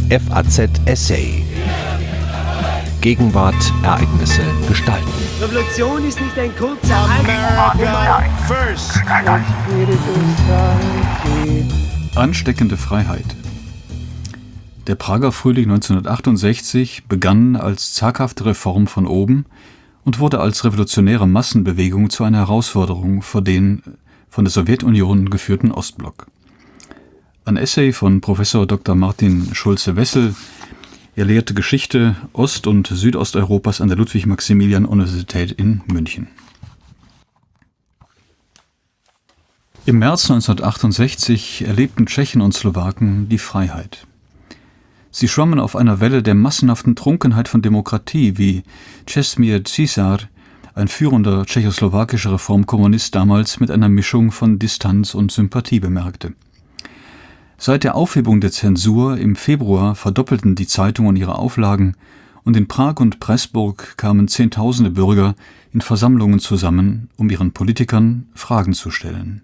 FAZ Essay. Gegenwart, Ereignisse, Gestalten. Revolution ist nicht ein kurzer Ansteckende Freiheit. Der Prager Frühling 1968 begann als zaghafte Reform von oben und wurde als revolutionäre Massenbewegung zu einer Herausforderung für den von der Sowjetunion geführten Ostblock. Ein Essay von Professor Dr. Martin Schulze-Wessel. Er lehrte Geschichte Ost- und Südosteuropas an der Ludwig-Maximilian-Universität in München. Im März 1968 erlebten Tschechen und Slowaken die Freiheit. Sie schwammen auf einer Welle der massenhaften Trunkenheit von Demokratie, wie Čestmír Císar, ein führender tschechoslowakischer Reformkommunist, damals mit einer Mischung von Distanz und Sympathie bemerkte. Seit der Aufhebung der Zensur im Februar verdoppelten die Zeitungen ihre Auflagen und in Prag und Pressburg kamen Zehntausende Bürger in Versammlungen zusammen, um ihren Politikern Fragen zu stellen.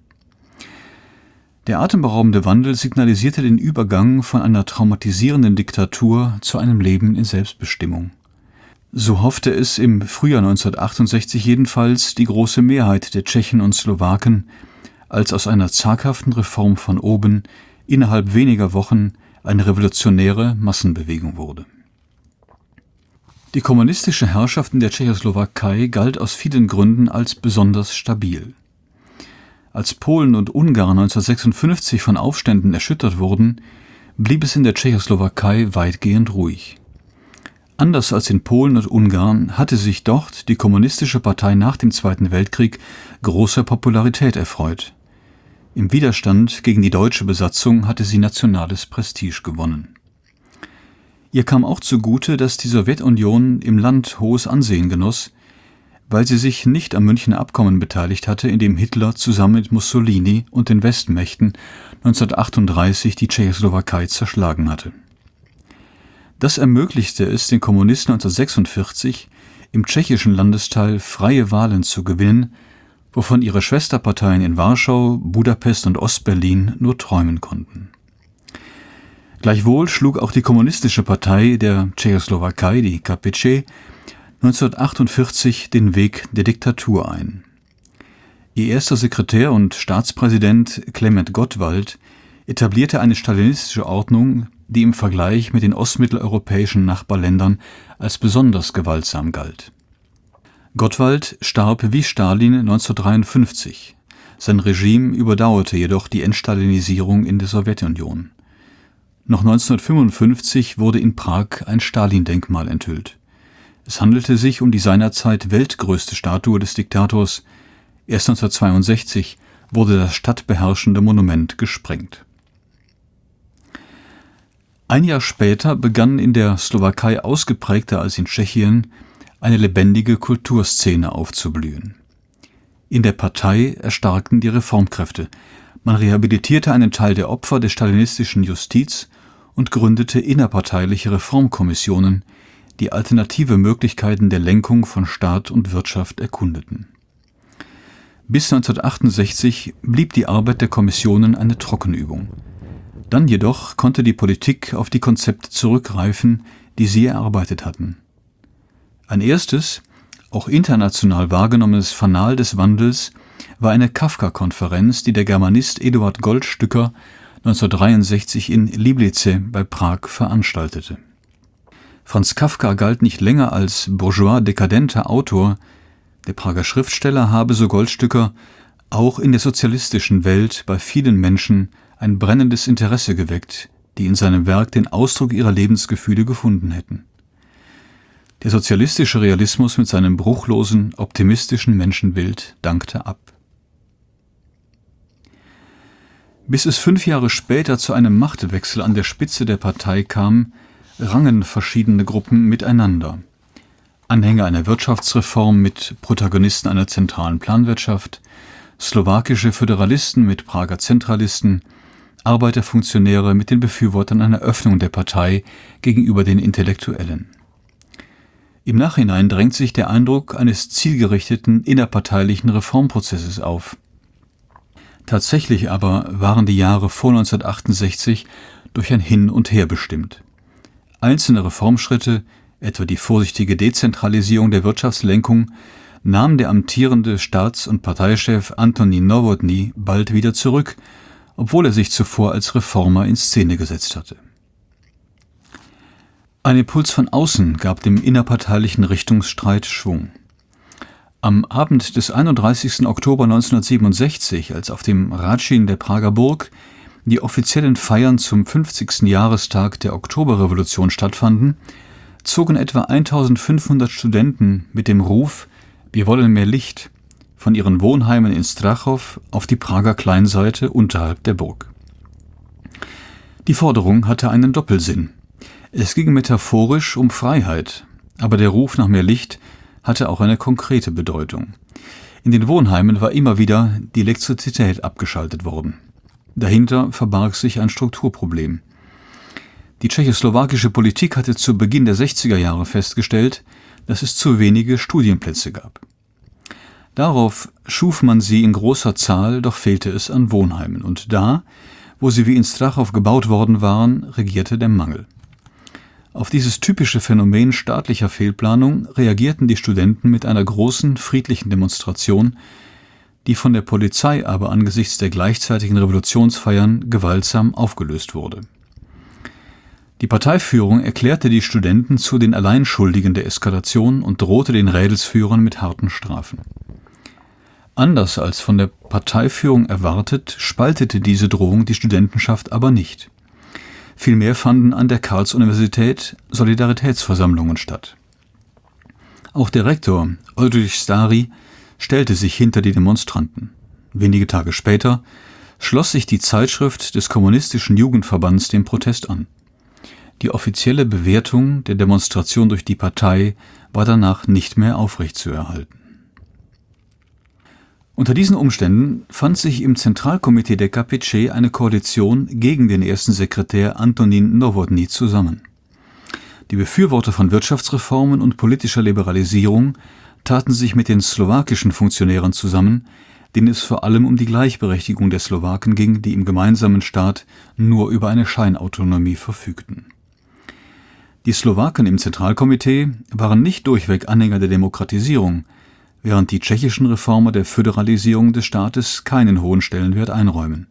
Der atemberaubende Wandel signalisierte den Übergang von einer traumatisierenden Diktatur zu einem Leben in Selbstbestimmung. So hoffte es im Frühjahr 1968 jedenfalls die große Mehrheit der Tschechen und Slowaken, als aus einer zaghaften Reform von oben innerhalb weniger Wochen eine revolutionäre Massenbewegung wurde. Die kommunistische Herrschaft in der Tschechoslowakei galt aus vielen Gründen als besonders stabil. Als Polen und Ungarn 1956 von Aufständen erschüttert wurden, blieb es in der Tschechoslowakei weitgehend ruhig. Anders als in Polen und Ungarn hatte sich dort die Kommunistische Partei nach dem Zweiten Weltkrieg großer Popularität erfreut. Im Widerstand gegen die deutsche Besatzung hatte sie nationales Prestige gewonnen. Ihr kam auch zugute, dass die Sowjetunion im Land hohes Ansehen genoss, weil sie sich nicht am Münchner Abkommen beteiligt hatte, in dem Hitler zusammen mit Mussolini und den Westmächten 1938 die Tschechoslowakei zerschlagen hatte. Das ermöglichte es den Kommunisten 1946, im tschechischen Landesteil freie Wahlen zu gewinnen, wovon ihre Schwesterparteien in Warschau, Budapest und Ostberlin nur träumen konnten. Gleichwohl schlug auch die Kommunistische Partei der Tschechoslowakei, die KPC, 1948 den Weg der Diktatur ein. Ihr erster Sekretär und Staatspräsident Klement Gottwald etablierte eine stalinistische Ordnung, die im Vergleich mit den ostmitteleuropäischen Nachbarländern als besonders gewaltsam galt. Gottwald starb wie Stalin 1953. Sein Regime überdauerte jedoch die Entstalinisierung in der Sowjetunion. Noch 1955 wurde in Prag ein Stalin-Denkmal enthüllt. Es handelte sich um die seinerzeit weltgrößte Statue des Diktators. Erst 1962 wurde das stadtbeherrschende Monument gesprengt. Ein Jahr später begann in der Slowakei ausgeprägter als in Tschechien eine lebendige Kulturszene aufzublühen. In der Partei erstarkten die Reformkräfte. Man rehabilitierte einen Teil der Opfer der stalinistischen Justiz und gründete innerparteiliche Reformkommissionen, die alternative Möglichkeiten der Lenkung von Staat und Wirtschaft erkundeten. Bis 1968 blieb die Arbeit der Kommissionen eine Trockenübung. Dann jedoch konnte die Politik auf die Konzepte zurückgreifen, die sie erarbeitet hatten. Ein erstes, auch international wahrgenommenes Fanal des Wandels war eine Kafka-Konferenz, die der Germanist Eduard Goldstücker 1963 in Liblice bei Prag veranstaltete. Franz Kafka galt nicht länger als bourgeois-dekadenter Autor. Der Prager Schriftsteller habe, so Goldstücker, auch in der sozialistischen Welt bei vielen Menschen ein brennendes Interesse geweckt, die in seinem Werk den Ausdruck ihrer Lebensgefühle gefunden hätten. Der sozialistische Realismus mit seinem bruchlosen, optimistischen Menschenbild dankte ab. Bis es 5 Jahre später zu einem Machtwechsel an der Spitze der Partei kam, rangen verschiedene Gruppen miteinander. Anhänger einer Wirtschaftsreform mit Protagonisten einer zentralen Planwirtschaft, slowakische Föderalisten mit Prager Zentralisten, Arbeiterfunktionäre mit den Befürwortern einer Öffnung der Partei gegenüber den Intellektuellen. Im Nachhinein drängt sich der Eindruck eines zielgerichteten innerparteilichen Reformprozesses auf. Tatsächlich aber waren die Jahre vor 1968 durch ein Hin und Her bestimmt. Einzelne Reformschritte, etwa die vorsichtige Dezentralisierung der Wirtschaftslenkung, nahm der amtierende Staats- und Parteichef Antonin Nowotny bald wieder zurück, obwohl er sich zuvor als Reformer in Szene gesetzt hatte. Ein Impuls von außen gab dem innerparteilichen Richtungsstreit Schwung. Am Abend des 31. Oktober 1967, als auf dem Hradschin der Prager Burg die offiziellen Feiern zum 50. Jahrestag der Oktoberrevolution stattfanden, zogen etwa 1500 Studenten mit dem Ruf „Wir wollen mehr Licht" von ihren Wohnheimen in Strachow auf die Prager Kleinseite unterhalb der Burg. Die Forderung hatte einen Doppelsinn. Es ging metaphorisch um Freiheit, aber der Ruf nach mehr Licht hatte auch eine konkrete Bedeutung. In den Wohnheimen war immer wieder die Elektrizität abgeschaltet worden. Dahinter verbarg sich ein Strukturproblem. Die tschechoslowakische Politik hatte zu Beginn der 60er Jahre festgestellt, dass es zu wenige Studienplätze gab. Darauf schuf man sie in großer Zahl, doch fehlte es an Wohnheimen. Und da, wo sie wie in Strachow gebaut worden waren, regierte der Mangel. Auf dieses typische Phänomen staatlicher Fehlplanung reagierten die Studenten mit einer großen friedlichen Demonstration, die von der Polizei aber angesichts der gleichzeitigen Revolutionsfeiern gewaltsam aufgelöst wurde. Die Parteiführung erklärte die Studenten zu den Alleinschuldigen der Eskalation und drohte den Rädelsführern mit harten Strafen. Anders als von der Parteiführung erwartet, spaltete diese Drohung die Studentenschaft aber nicht. Vielmehr fanden an der Karls-Universität Solidaritätsversammlungen statt. Auch der Rektor, Oldřich Starý, stellte sich hinter die Demonstranten. Wenige Tage später schloss sich die Zeitschrift des Kommunistischen Jugendverbands dem Protest an. Die offizielle Bewertung der Demonstration durch die Partei war danach nicht mehr aufrechtzuerhalten. Unter diesen Umständen fand sich im Zentralkomitee der KPC eine Koalition gegen den ersten Sekretär Antonin Nowotny zusammen. Die Befürworter von Wirtschaftsreformen und politischer Liberalisierung taten sich mit den slowakischen Funktionären zusammen, denen es vor allem um die Gleichberechtigung der Slowaken ging, die im gemeinsamen Staat nur über eine Scheinautonomie verfügten. Die Slowaken im Zentralkomitee waren nicht durchweg Anhänger der Demokratisierung, während die tschechischen Reformer der Föderalisierung des Staates keinen hohen Stellenwert einräumen.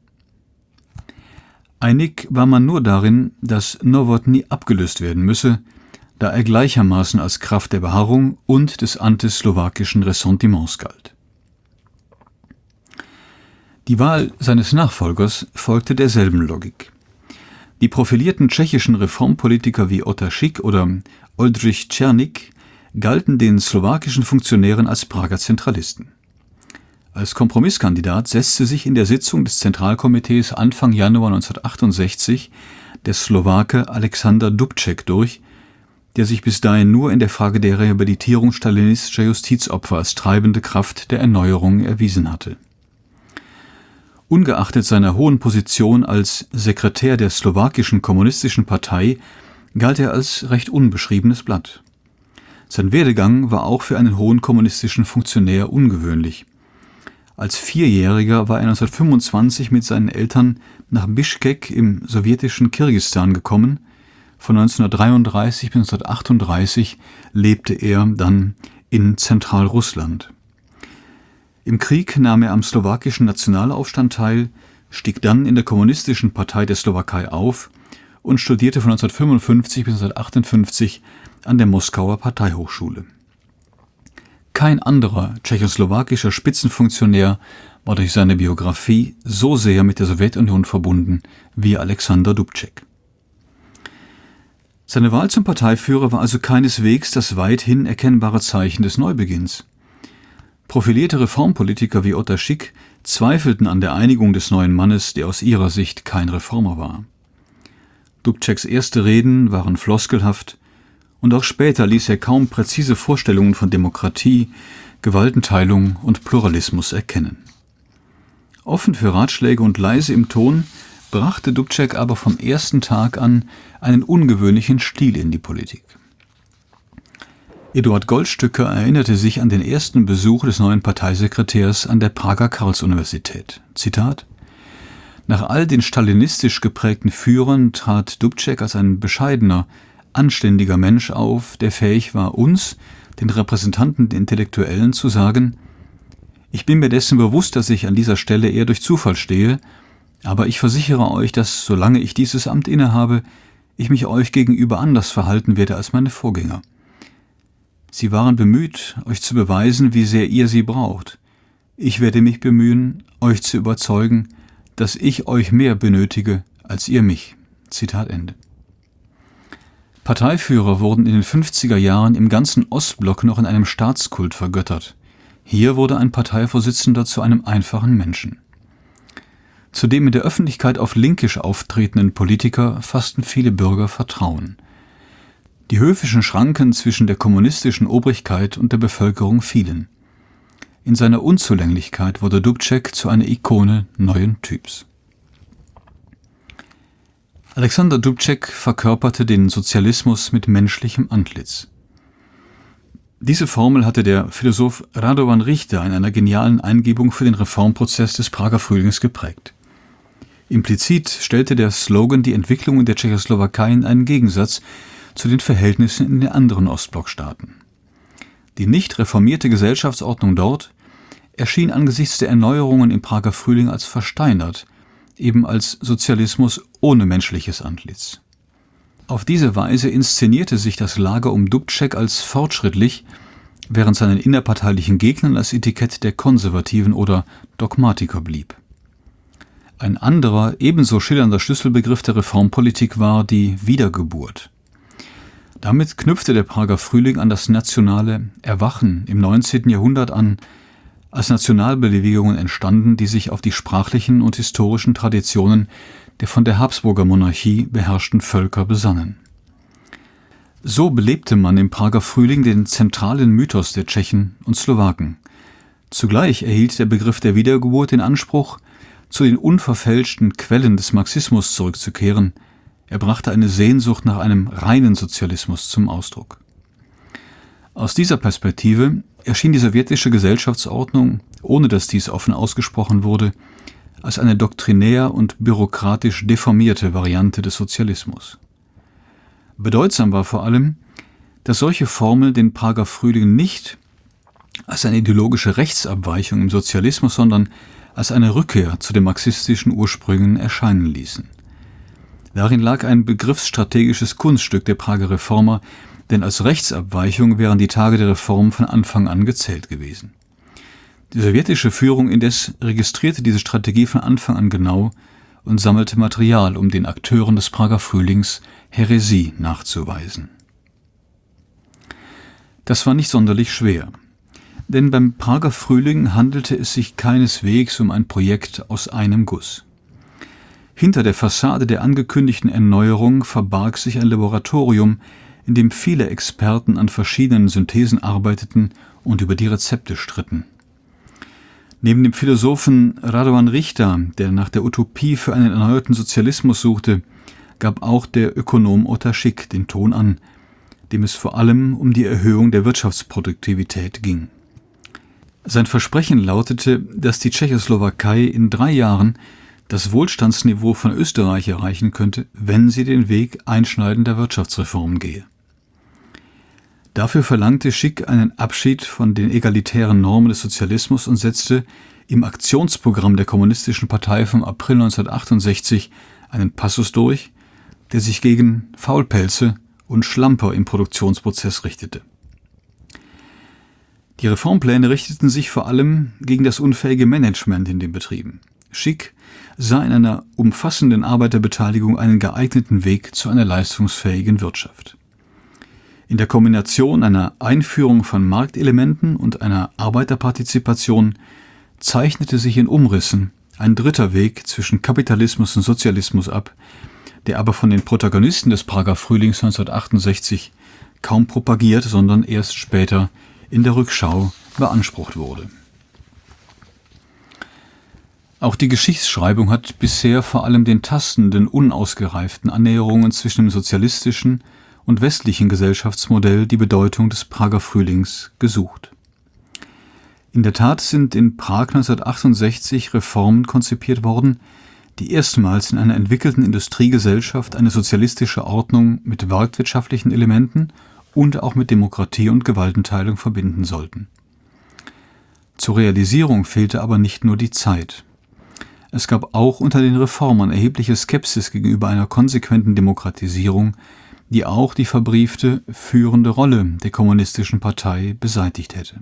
Einig war man nur darin, dass Nowotny abgelöst werden müsse, da er gleichermaßen als Kraft der Beharrung und des antislowakischen Ressentiments galt. Die Wahl seines Nachfolgers folgte derselben Logik. Die profilierten tschechischen Reformpolitiker wie Otar Schick oder Oldřich Černík galten den slowakischen Funktionären als Prager Zentralisten. Als Kompromisskandidat setzte sich in der Sitzung des Zentralkomitees Anfang Januar 1968 der Slowake Alexander Dubček durch, der sich bis dahin nur in der Frage der Rehabilitierung stalinistischer Justizopfer als treibende Kraft der Erneuerung erwiesen hatte. Ungeachtet seiner hohen Position als Sekretär der slowakischen Kommunistischen Partei galt er als recht unbeschriebenes Blatt. Sein Werdegang war auch für einen hohen kommunistischen Funktionär ungewöhnlich. Als Vierjähriger war er 1925 mit seinen Eltern nach Bischkek im sowjetischen Kirgisistan gekommen. Von 1933 bis 1938 lebte er dann in Zentralrussland. Im Krieg nahm er am slowakischen Nationalaufstand teil, stieg dann in der Kommunistischen Partei der Slowakei auf und studierte von 1955 bis 1958 an der Moskauer Parteihochschule. Kein anderer tschechoslowakischer Spitzenfunktionär war durch seine Biografie so sehr mit der Sowjetunion verbunden wie Alexander Dubček. Seine Wahl zum Parteiführer war also keineswegs das weithin erkennbare Zeichen des Neubeginns. Profilierte Reformpolitiker wie Otar Schick zweifelten an der Einigung des neuen Mannes, der aus ihrer Sicht kein Reformer war. Dubčeks erste Reden waren floskelhaft, und auch später ließ er kaum präzise Vorstellungen von Demokratie, Gewaltenteilung und Pluralismus erkennen. Offen für Ratschläge und leise im Ton brachte Dubček aber vom ersten Tag an einen ungewöhnlichen Stil in die Politik. Eduard Goldstücker erinnerte sich an den ersten Besuch des neuen Parteisekretärs an der Prager Karls-Universität. Zitat: Nach all den stalinistisch geprägten Führern trat Dubček als ein bescheidener, anständiger Mensch auf, der fähig war, uns, den Repräsentanten der Intellektuellen, zu sagen: Ich bin mir dessen bewusst, dass ich an dieser Stelle eher durch Zufall stehe, aber ich versichere euch, dass, solange ich dieses Amt innehabe, ich mich euch gegenüber anders verhalten werde als meine Vorgänger. Sie waren bemüht, euch zu beweisen, wie sehr ihr sie braucht. Ich werde mich bemühen, euch zu überzeugen, dass ich euch mehr benötige als ihr mich. Zitat Ende. Parteiführer wurden in den 50er Jahren im ganzen Ostblock noch in einem Staatskult vergöttert. Hier wurde ein Parteivorsitzender zu einem einfachen Menschen. Zu dem in der Öffentlichkeit auf Linkisch auftretenden Politiker fassten viele Bürger Vertrauen. Die höfischen Schranken zwischen der kommunistischen Obrigkeit und der Bevölkerung fielen. In seiner Unzulänglichkeit wurde Dubček zu einer Ikone neuen Typs. Alexander Dubček verkörperte den Sozialismus mit menschlichem Antlitz. Diese Formel hatte der Philosoph Radovan Richter in einer genialen Eingebung für den Reformprozess des Prager Frühlings geprägt. Implizit stellte der Slogan die Entwicklung in der Tschechoslowakei in einen Gegensatz zu den Verhältnissen in den anderen Ostblockstaaten. Die nicht reformierte Gesellschaftsordnung dort erschien angesichts der Erneuerungen im Prager Frühling als versteinert, eben als Sozialismus ohne menschliches Antlitz. Auf diese Weise inszenierte sich das Lager um Dubček als fortschrittlich, während seinen innerparteilichen Gegnern das Etikett der Konservativen oder Dogmatiker blieb. Ein anderer, ebenso schillernder Schlüsselbegriff der Reformpolitik war die Wiedergeburt. Damit knüpfte der Prager Frühling an das nationale Erwachen im 19. Jahrhundert an, als Nationalbewegungen entstanden, die sich auf die sprachlichen und historischen Traditionen der von der Habsburger Monarchie beherrschten Völker besannen. So belebte man im Prager Frühling den zentralen Mythos der Tschechen und Slowaken. Zugleich erhielt der Begriff der Wiedergeburt den Anspruch, zu den unverfälschten Quellen des Marxismus zurückzukehren. Er brachte eine Sehnsucht nach einem reinen Sozialismus zum Ausdruck. Aus dieser Perspektive erschien die sowjetische Gesellschaftsordnung, ohne dass dies offen ausgesprochen wurde, als eine doktrinär und bürokratisch deformierte Variante des Sozialismus. Bedeutsam war vor allem, dass solche Formeln den Prager Frühling nicht als eine ideologische Rechtsabweichung im Sozialismus, sondern als eine Rückkehr zu den marxistischen Ursprüngen erscheinen ließen. Darin lag ein begriffsstrategisches Kunststück der Prager Reformer, denn als Rechtsabweichung wären die Tage der Reform von Anfang an gezählt gewesen. Die sowjetische Führung indes registrierte diese Strategie von Anfang an genau und sammelte Material, um den Akteuren des Prager Frühlings Häresie nachzuweisen. Das war nicht sonderlich schwer, denn beim Prager Frühling handelte es sich keineswegs um ein Projekt aus einem Guss. Hinter der Fassade der angekündigten Erneuerung verbarg sich ein Laboratorium, in dem viele Experten an verschiedenen Synthesen arbeiteten und über die Rezepte stritten. Neben dem Philosophen Radovan Richter, der nach der Utopie für einen erneuerten Sozialismus suchte, gab auch der Ökonom Otar Schick den Ton an, dem es vor allem um die Erhöhung der Wirtschaftsproduktivität ging. Sein Versprechen lautete, dass die Tschechoslowakei in 3 Jahren das Wohlstandsniveau von Österreich erreichen könnte, wenn sie den Weg einschneidender Wirtschaftsreformen gehe. Dafür verlangte Schick einen Abschied von den egalitären Normen des Sozialismus und setzte im Aktionsprogramm der Kommunistischen Partei vom April 1968 einen Passus durch, der sich gegen Faulpelze und Schlamper im Produktionsprozess richtete. Die Reformpläne richteten sich vor allem gegen das unfähige Management in den Betrieben. Schick sah in einer umfassenden Arbeiterbeteiligung einen geeigneten Weg zu einer leistungsfähigen Wirtschaft. In der Kombination einer Einführung von Marktelementen und einer Arbeiterpartizipation zeichnete sich in Umrissen ein dritter Weg zwischen Kapitalismus und Sozialismus ab, der aber von den Protagonisten des Prager Frühlings 1968 kaum propagiert, sondern erst später in der Rückschau beansprucht wurde. Auch die Geschichtsschreibung hat bisher vor allem den tastenden, unausgereiften Annäherungen zwischen dem sozialistischen und westlichen Gesellschaftsmodell die Bedeutung des Prager Frühlings gesucht. In der Tat sind in Prag 1968 Reformen konzipiert worden, die erstmals in einer entwickelten Industriegesellschaft eine sozialistische Ordnung mit marktwirtschaftlichen Elementen und auch mit Demokratie und Gewaltenteilung verbinden sollten. Zur Realisierung fehlte aber nicht nur die Zeit. Es gab auch unter den Reformern erhebliche Skepsis gegenüber einer konsequenten Demokratisierung, die auch die verbriefte führende Rolle der Kommunistischen Partei beseitigt hätte.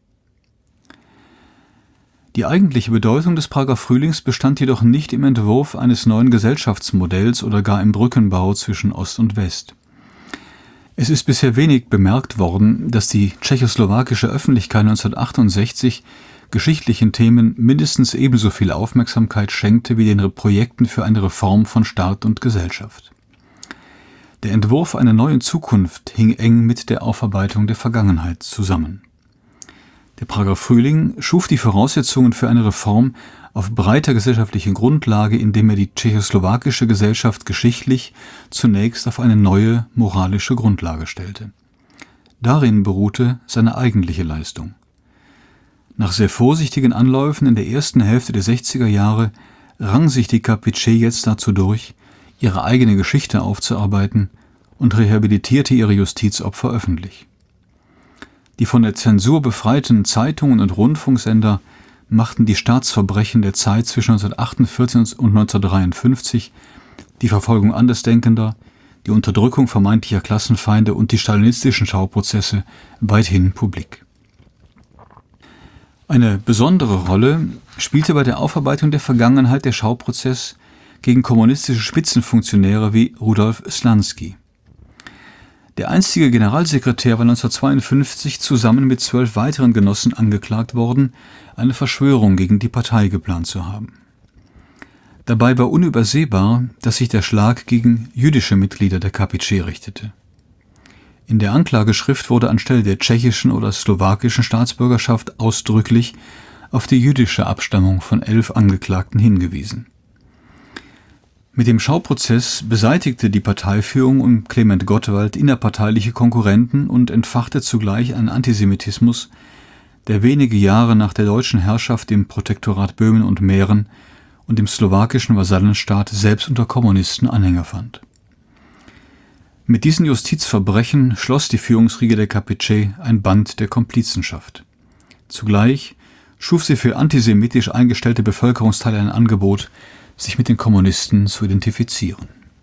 Die eigentliche Bedeutung des Prager Frühlings bestand jedoch nicht im Entwurf eines neuen Gesellschaftsmodells oder gar im Brückenbau zwischen Ost und West. Es ist bisher wenig bemerkt worden, dass die tschechoslowakische Öffentlichkeit 1968 geschichtlichen Themen mindestens ebenso viel Aufmerksamkeit schenkte wie den Projekten für eine Reform von Staat und Gesellschaft. Der Entwurf einer neuen Zukunft hing eng mit der Aufarbeitung der Vergangenheit zusammen. Der Prager Frühling schuf die Voraussetzungen für eine Reform auf breiter gesellschaftlicher Grundlage, indem er die tschechoslowakische Gesellschaft geschichtlich zunächst auf eine neue moralische Grundlage stellte. Darin beruhte seine eigentliche Leistung. Nach sehr vorsichtigen Anläufen in der ersten Hälfte der 60er Jahre rang sich die KPC jetzt dazu durch, ihre eigene Geschichte aufzuarbeiten und rehabilitierte ihre Justizopfer öffentlich. Die von der Zensur befreiten Zeitungen und Rundfunksender machten die Staatsverbrechen der Zeit zwischen 1948 und 1953, die Verfolgung Andersdenkender, die Unterdrückung vermeintlicher Klassenfeinde und die stalinistischen Schauprozesse weithin publik. Eine besondere Rolle spielte bei der Aufarbeitung der Vergangenheit der Schauprozess gegen kommunistische Spitzenfunktionäre wie Rudolf Slansky. Der einstige Generalsekretär war 1952 zusammen mit 12 weiteren Genossen angeklagt worden, eine Verschwörung gegen die Partei geplant zu haben. Dabei war unübersehbar, dass sich der Schlag gegen jüdische Mitglieder der KPC richtete. In der Anklageschrift wurde anstelle der tschechischen oder slowakischen Staatsbürgerschaft ausdrücklich auf die jüdische Abstammung von 11 Angeklagten hingewiesen. Mit dem Schauprozess beseitigte die Parteiführung um Clement Gottwald innerparteiliche Konkurrenten und entfachte zugleich einen Antisemitismus, der wenige Jahre nach der deutschen Herrschaft im Protektorat Böhmen und Mähren und im slowakischen Vasallenstaat selbst unter Kommunisten Anhänger fand. Mit diesen Justizverbrechen schloss die Führungsriege der KPC ein Band der Komplizenschaft. Zugleich schuf sie für antisemitisch eingestellte Bevölkerungsteile ein Angebot, sich mit den Kommunisten zu identifizieren.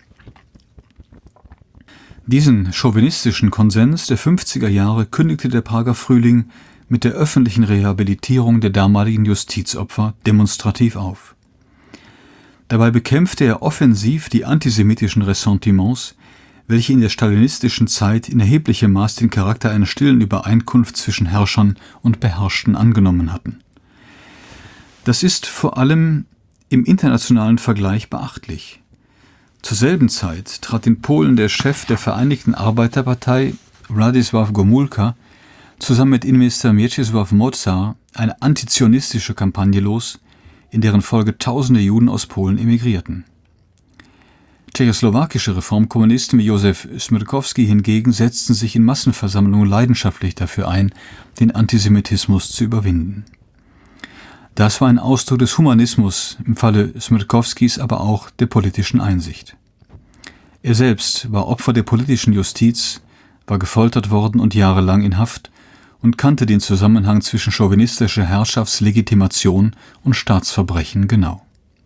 Diesen chauvinistischen Konsens der 50er Jahre kündigte der Prager Frühling mit der öffentlichen Rehabilitierung der damaligen Justizopfer demonstrativ auf. Dabei bekämpfte er offensiv die antisemitischen Ressentiments, welche in der stalinistischen Zeit in erheblichem Maß den Charakter einer stillen Übereinkunft zwischen Herrschern und Beherrschten angenommen hatten. Das ist vor allem im internationalen Vergleich beachtlich. Zur selben Zeit trat in Polen der Chef der Vereinigten Arbeiterpartei, Władysław Gomulka, zusammen mit Innenminister Mieczysław Moczar eine antizionistische Kampagne los, in deren Folge tausende Juden aus Polen emigrierten. Tschechoslowakische Reformkommunisten wie Józef Smrkovský hingegen setzten sich in Massenversammlungen leidenschaftlich dafür ein, den Antisemitismus zu überwinden. Das war ein Ausdruck des Humanismus, im Falle Smrkovskys aber auch der politischen Einsicht. Er selbst war Opfer der politischen Justiz, war gefoltert worden und jahrelang in Haft und kannte den Zusammenhang zwischen chauvinistischer Herrschaftslegitimation und Staatsverbrechen genau.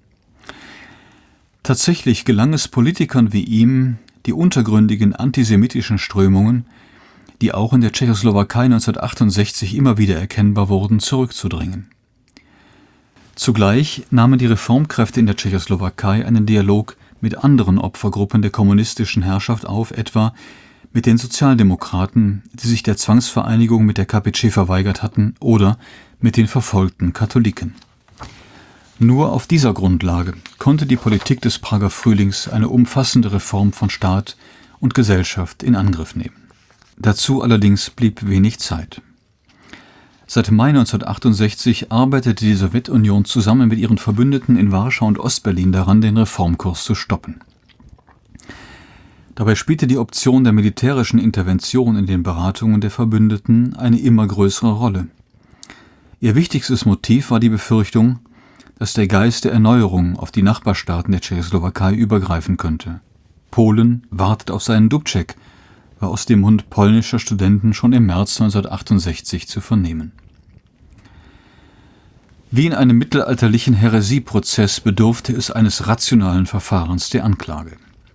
Tatsächlich gelang es Politikern wie ihm, die untergründigen antisemitischen Strömungen, die auch in der Tschechoslowakei 1968 immer wieder erkennbar wurden, zurückzudrängen. Zugleich nahmen die Reformkräfte in der Tschechoslowakei einen Dialog mit anderen Opfergruppen der kommunistischen Herrschaft auf, etwa mit den Sozialdemokraten, die sich der Zwangsvereinigung mit der KPC verweigert hatten, oder mit den verfolgten Katholiken. Nur auf dieser Grundlage konnte die Politik des Prager Frühlings eine umfassende Reform von Staat und Gesellschaft in Angriff nehmen. Dazu allerdings blieb wenig Zeit. Seit Mai 1968 arbeitete die Sowjetunion zusammen mit ihren Verbündeten in Warschau und Ostberlin daran, den Reformkurs zu stoppen. Dabei spielte die Option der militärischen Intervention in den Beratungen der Verbündeten eine immer größere Rolle. Ihr wichtigstes Motiv war die Befürchtung, dass der Geist der Erneuerung auf die Nachbarstaaten der Tschechoslowakei übergreifen könnte. Polen wartet auf seinen Dubček, war aus dem Mund polnischer Studenten schon im März 1968 zu vernehmen. Wie in einem mittelalterlichen Häresieprozess bedurfte es eines rationalen Verfahrens der Anklage.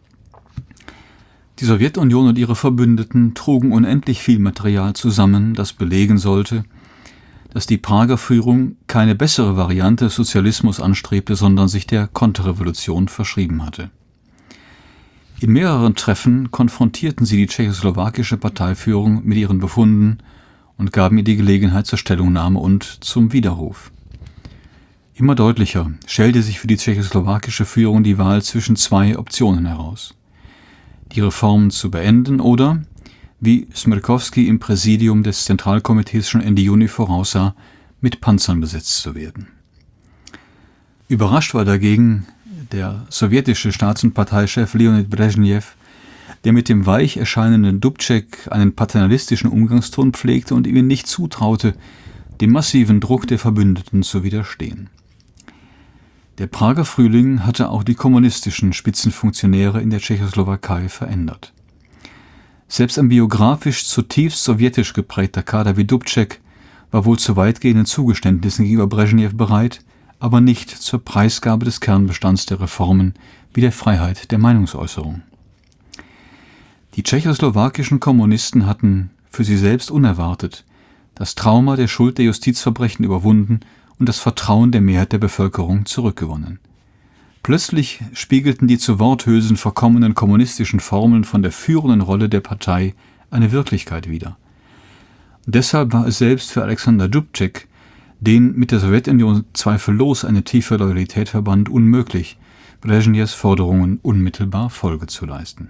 Die Sowjetunion und ihre Verbündeten trugen unendlich viel Material zusammen, das belegen sollte, dass die Prager Führung keine bessere Variante des Sozialismus anstrebte, sondern sich der Konterrevolution verschrieben hatte. In mehreren Treffen konfrontierten sie die tschechoslowakische Parteiführung mit ihren Befunden und gaben ihr die Gelegenheit zur Stellungnahme und zum Widerruf. Immer deutlicher stellte sich für die tschechoslowakische Führung die Wahl zwischen zwei Optionen heraus: die Reformen zu beenden oder, wie Smrkovský im Präsidium des Zentralkomitees schon Ende Juni voraussah, mit Panzern besetzt zu werden. Überrascht war dagegen der sowjetische Staats- und Parteichef Leonid Brezhnev, der mit dem weich erscheinenden Dubček einen paternalistischen Umgangston pflegte und ihm nicht zutraute, dem massiven Druck der Verbündeten zu widerstehen. Der Prager Frühling hatte auch die kommunistischen Spitzenfunktionäre in der Tschechoslowakei verändert. Selbst ein biografisch zutiefst sowjetisch geprägter Kader wie Dubček war wohl zu weitgehenden Zugeständnissen gegenüber Brezhnev bereit, aber nicht zur Preisgabe des Kernbestands der Reformen wie der Freiheit der Meinungsäußerung. Die tschechoslowakischen Kommunisten hatten, für sie selbst unerwartet, das Trauma der Schuld der Justizverbrechen überwunden und das Vertrauen der Mehrheit der Bevölkerung zurückgewonnen. Plötzlich spiegelten die zu Worthülsen verkommenen kommunistischen Formeln von der führenden Rolle der Partei eine Wirklichkeit wider. Deshalb war es selbst für Alexander Dubček, den mit der Sowjetunion zweifellos eine tiefe Loyalität verband, unmöglich, Brezhnevs Forderungen unmittelbar Folge zu leisten.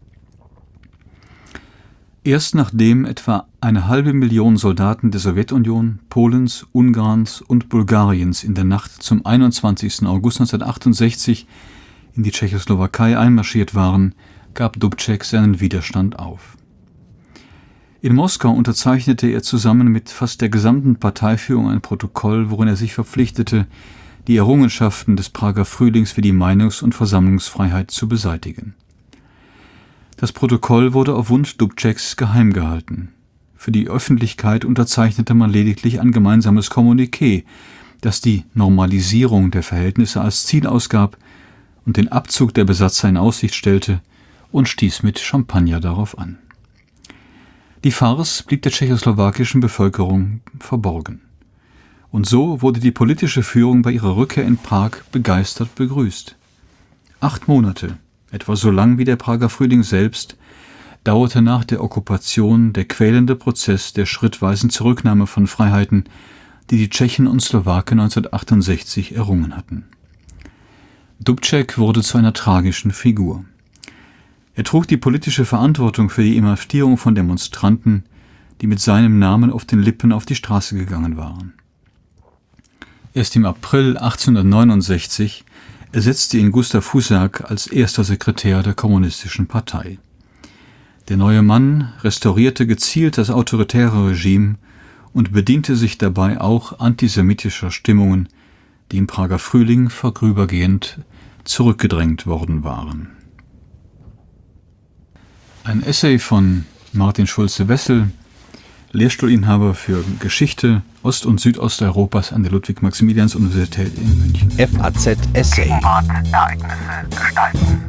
Erst nachdem etwa 500.000 Soldaten der Sowjetunion, Polens, Ungarns und Bulgariens in der Nacht zum 21. August 1968 in die Tschechoslowakei einmarschiert waren, gab Dubček seinen Widerstand auf. In Moskau unterzeichnete er zusammen mit fast der gesamten Parteiführung ein Protokoll, worin er sich verpflichtete, die Errungenschaften des Prager Frühlings für die Meinungs- und Versammlungsfreiheit zu beseitigen. Das Protokoll wurde auf Wunsch Dubčeks geheim gehalten. Für die Öffentlichkeit unterzeichnete man lediglich ein gemeinsames Kommuniqué, das die Normalisierung der Verhältnisse als Ziel ausgab und den Abzug der Besatzer in Aussicht stellte und stieß mit Champagner darauf an. Die Farce blieb der tschechoslowakischen Bevölkerung verborgen. Und so wurde die politische Führung bei ihrer Rückkehr in Prag begeistert begrüßt. 8 Monate, etwa so lang wie der Prager Frühling selbst, dauerte nach der Okkupation der quälende Prozess der schrittweisen Zurücknahme von Freiheiten, die die Tschechen und Slowaken 1968 errungen hatten. Dubček wurde zu einer tragischen Figur. Er trug die politische Verantwortung für die Inhaftierung von Demonstranten, die mit seinem Namen auf den Lippen auf die Straße gegangen waren. Erst im April 1869 ersetzte ihn Gustav Husak als erster Sekretär der Kommunistischen Partei. Der neue Mann restaurierte gezielt das autoritäre Regime und bediente sich dabei auch antisemitischer Stimmungen, die im Prager Frühling vorübergehend zurückgedrängt worden waren. Ein Essay von Martin Schulze-Wessel, Lehrstuhlinhaber für Geschichte Ost- und Südosteuropas an der Ludwig-Maximilians-Universität in München. FAZ Essay. Ereignisse gestalten.